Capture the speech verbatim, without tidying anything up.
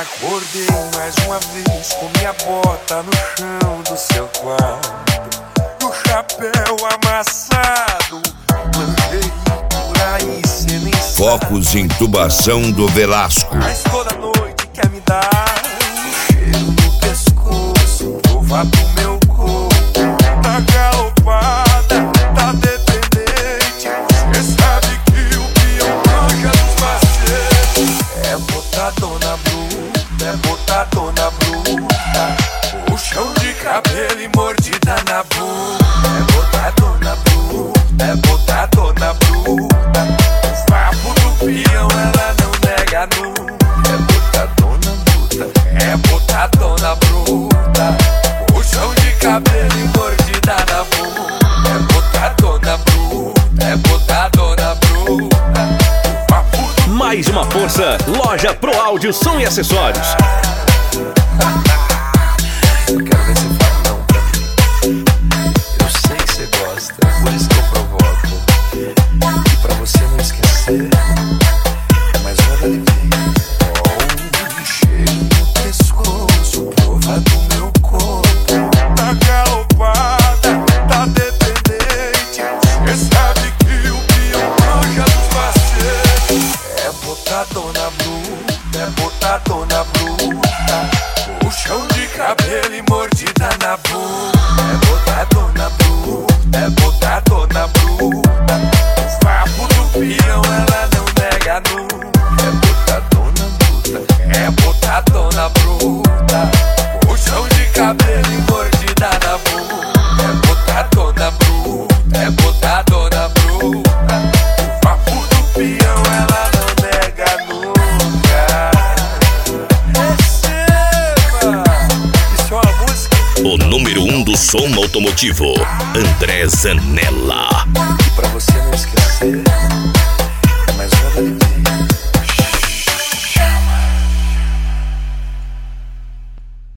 Acordei mais uma vez com minha bota no chão do seu quarto, do chapéu amassado, planejei por aí, cê nem sabe. Focos intubação do Velasco. Mas toda noite quer me dar um cheiro no pescoço, prova do meu corpo. Tá galopada, tá dependente. Cê sabe que o peão manja dos macetes. É botadona bruta, é botadona bruta, puxão de cabelo e mordida na bunda. É botadona bruta, é botadona bruta, o papo do peão ela não nega nunca. É botadona bruta, é botadona bruta, puxão de cabelo e mordida na bunda. É botadona bruta, é botadona bruta, o papo do... Mais uma força, Loja Pro Áudio, Som e Acessórios. Eu quero ver você falar não pra mim. Eu sei que você gosta, por isso que eu provoco. E pra você não esquecer, é mais uma da alegria. Oh, um cheiro no pescoço, prova do meu corpo. Tá galopada, tá dependente. Cê sabe que o peão manja dos macetes. É botadona bruta, é botadona bruta, puxão de cabelo e mordida na bunda. É botadona bruta, é botadona bruta, o papo do peão ela não nega nunca. É botadona bruta, é botadona bruta, puxão de cabelo e mordida na bunda. É botadona bruta, é botadona bruta, o papo do peão ela não nega nunca. Receba! Isso é uma música. O número um do som automotivo, André Zanella. E pra você não esquecer,